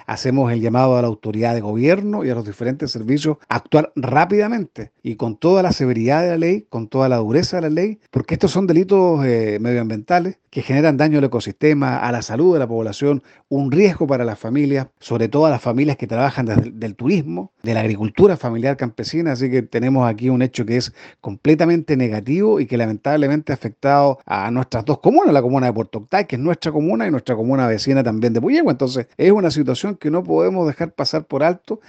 hacemos el llamado a la autoridad de gobierno y a los diferentes servicios a actuar rápidamente y con toda la severidad de la ley, con toda la dureza de la ley, porque estos son delitos medioambientales que generan daño al ecosistema, a la salud de la población, un riesgo para las familias, sobre todo a las familias que trabajan desde del turismo, de la agricultura familiar campesina, así que tenemos aquí un hecho que es completamente negativo y que lamentablemente ha afectado a nuestras dos comunas, la comuna de Puerto Octay, que es nuestra comuna, y nuestra comuna vecina también de Puyehue. Entonces, es una situación que no podemos dejar pasar por alto